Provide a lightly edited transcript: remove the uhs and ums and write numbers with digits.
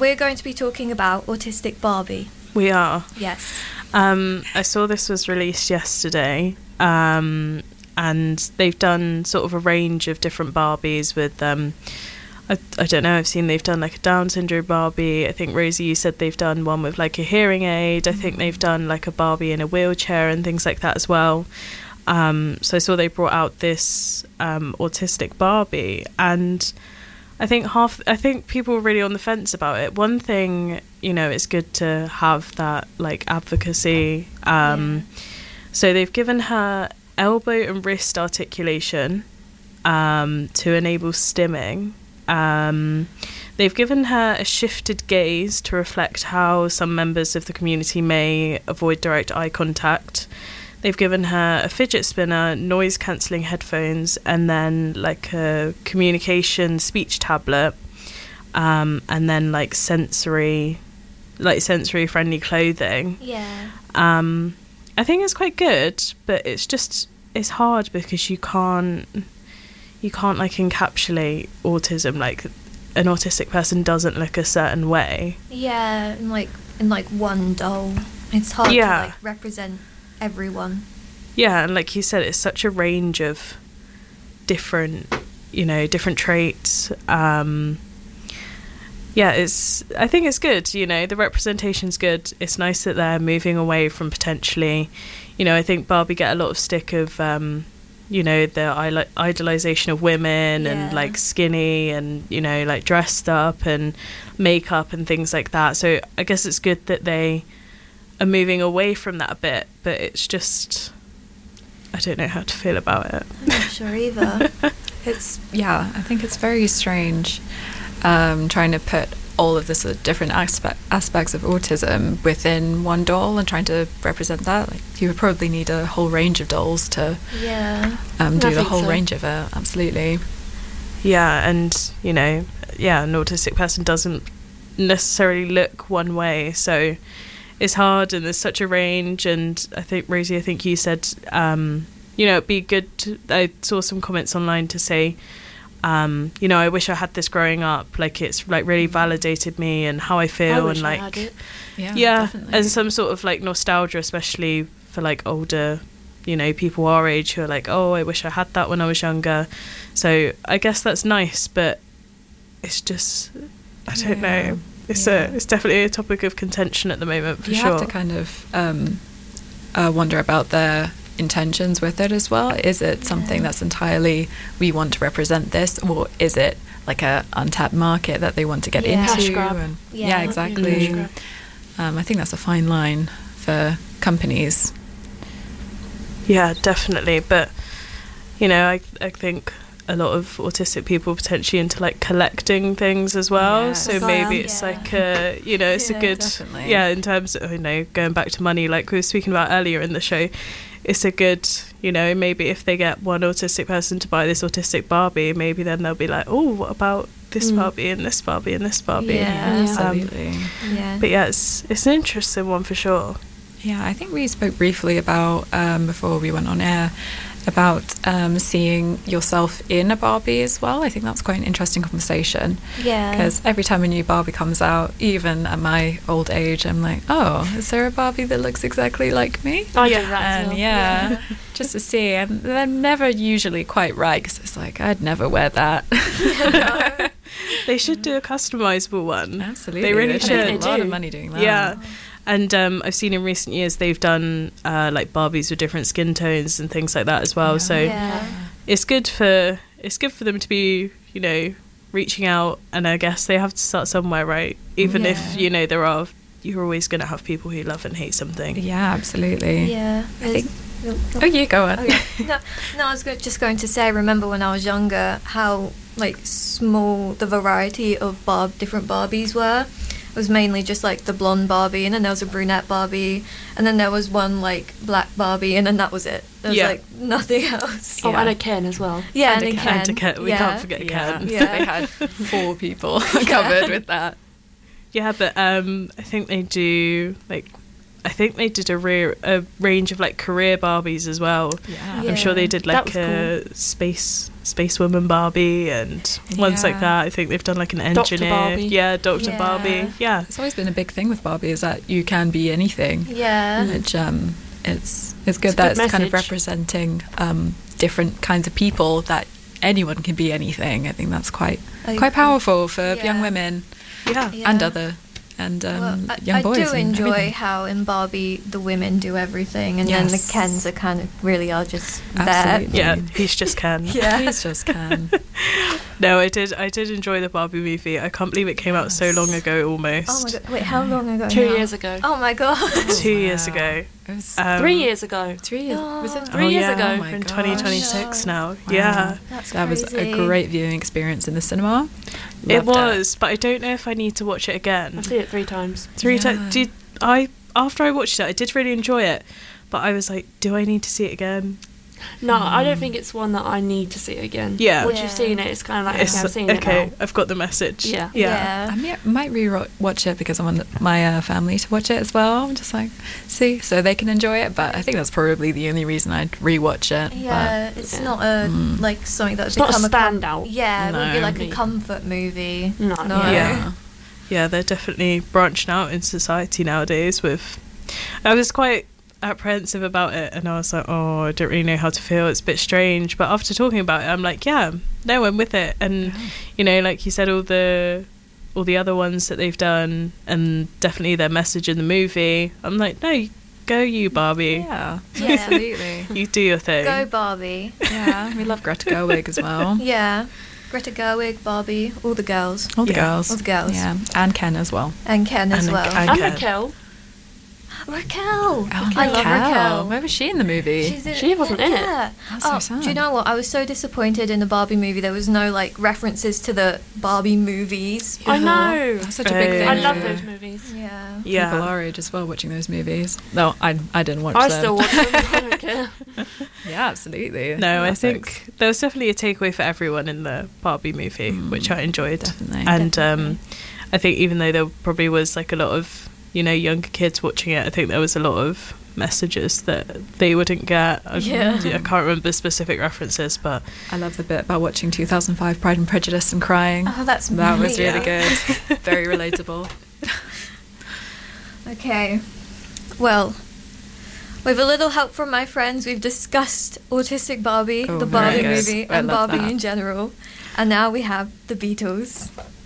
we're going to be talking about Autistic Barbie. We are. Yes. I saw this was released yesterday, and they've done sort of a range of different Barbies with, I don't know, I've seen they've done like a Down syndrome Barbie. I think, Rosie, you said they've done one with like a hearing aid. I think they've done like a Barbie in a wheelchair and things like that as well. So I saw they brought out this Autistic Barbie, and I think people were really on the fence about it. One thing, you know, it's good to have that like advocacy. So they've given her elbow and wrist articulation to enable stimming. They've given her a shifted gaze to reflect how some members of the community may avoid direct eye contact. They've given her a fidget spinner, noise cancelling headphones, and then like a communication speech tablet, and then like sensory friendly clothing. Yeah. I think it's quite good, but it's hard because you can't like encapsulate autism. Like an autistic person doesn't look a certain way. Yeah, in like one doll. It's hard to like represent everyone. Yeah, and like you said, it's such a range of different traits. I think it's good, you know, the representation's good. It's nice that they're moving away from potentially, you know, I think Barbie get a lot of stick of, you know, the idolization of women and like skinny and, you know, like dressed up and makeup and things like that. So I guess it's good that they are moving away from that a bit, but it's just, I don't know how to feel about it. I'm not sure either. I think it's very strange trying to put all of the sort of different aspects of autism within one doll and trying to represent that. Like, you would probably need a whole range of dolls to do the whole range of it. Absolutely. Yeah, and, you know, an autistic person doesn't necessarily look one way, so it's hard, and there's such a range. And I think, Rosie, you said, you know, it'd be good I saw some comments online to say, you know, I wish I had this growing up. Like, it's like really validated me and how I feel, and like, I had it. Definitely. And some sort of like nostalgia, especially for like older, you know, people our age who are like, oh, I wish I had that when I was younger. So I guess that's nice, but it's just, I don't know. It's definitely a topic of contention at the moment, for sure. You have to kind of wonder about their intentions with it as well. Is it something that's entirely, we want to represent this, or is it like a untapped market that they want to get into? Cash grab. And, exactly. I think that's a fine line for companies. Yeah, definitely. But, you know, I think a lot of autistic people potentially into like collecting things as well, so maybe it's like a, you know, it's a good definitely. In terms of, you know, going back to money like we were speaking about earlier in the show, it's a good, you know, maybe if they get one autistic person to buy this autistic Barbie, maybe then they'll be like, oh, what about this Barbie and this Barbie and this Barbie? Absolutely. But it's an interesting one for sure. I think we spoke briefly about before we went on air about seeing yourself in a Barbie as well. I think that's quite an interesting conversation. Because every time a new Barbie comes out, even at my old age, I'm like, oh, is there a Barbie that looks exactly like me? I do that as well. Just to see. And they're never usually quite right, because it's like, I'd never wear that. They should do a customizable one. Absolutely. They really should. They make a lot of money doing that. Yeah. And I've seen in recent years they've done like Barbies with different skin tones and things like that as well. It's good for them to be, you know, reaching out, and I guess they have to start somewhere, right? Even if, you know, you're always going to have people who love and hate something. Yeah, absolutely. I think. Oh, you go on. Okay. No, I was just going to say, I remember when I was younger how like small the variety of different Barbies were. It was mainly just like the blonde Barbie, and then there was a brunette Barbie, and then there was one like black Barbie, and then that was it. There was like nothing else. Oh, and a Ken as well. Yeah, and a Ken. We can't forget Ken. They had 4 people covered with that. Yeah, but I think they do like, I think they did a range of like career Barbies as well. Yeah. I'm sure they did like a space Space Woman Barbie and ones like that. I think they've done like an engineer. Dr. Barbie. Yeah, Dr. Barbie. Yeah. It's always been a big thing with Barbie is that you can be anything. Yeah. Which it's good that it's kind of representing different kinds of people, that anyone can be anything. I think that's quite powerful for young women and other young boys. I do enjoy how in Barbie the women do everything, and then the Kens are kind of really are just there. Yeah, he's just Ken. He's just Ken. No, I did enjoy the Barbie movie. I can't believe it came out so long ago almost. Oh my god, wait, how long ago? 2 years ago. Oh my god. 2 years ago. It was 3 years ago. 3 years. Was it 3 years ago? Oh in 2026 now. Wow. Yeah. That was a great viewing experience in the cinema. It was, but I don't know if I need to watch it again. I've seen it 3 times. After I watched it, I did really enjoy it, but I was like, do I need to see it again? No, I don't think it's one that I need to see again. Yeah. Once you've seen it, it's kind of like, okay, I've seen it okay, now. I've got the message. Yeah. I might re-watch it because I want my family to watch it as well. I'm just like, see, so they can enjoy it. But I think that's probably the only reason I'd re-watch it. Yeah, but, it's not a like something that's not become a standout. Yeah, it would be like a comfort movie. No. Yeah, they're definitely branching out in society nowadays. I was quite apprehensive about it, and I was like, I don't really know how to feel. It's a bit strange, but after talking about it, I'm like, I'm with it. And like you said, all the other ones that they've done, and definitely their message in the movie, I'm like, no, go you, Barbie. Yeah, absolutely. You do your thing. Go Barbie. Yeah, we love Greta Gerwig as well. Yeah, Greta Gerwig, Barbie, all the girls. All the girls. Yeah, and Ken as well. And Ken as well. And Raquel. Raquel. I love Raquel. Where was she in the movie? She wasn't in it. That's so sad. Do you know what? I was so disappointed in the Barbie movie. There was no like references to the Barbie movies. I know. That's such a big thing. I love those movies. Yeah. People our age as well watching those movies. No, I didn't watch them. I them. still watch them. I don't care. Yeah, absolutely. No, I think there was definitely a takeaway for everyone in the Barbie movie, which I enjoyed. Definitely. And I think even though there probably was like a lot of younger kids watching it, I think there was a lot of messages that they wouldn't get. I can't remember the specific references, but I love the bit about watching 2005 Pride and Prejudice and crying. Oh, that was really good. Very relatable. Okay, well, with a little help from my friends, we've discussed Autistic Barbie, the Barbie movie, and Barbie in general, and now we have the Beatles.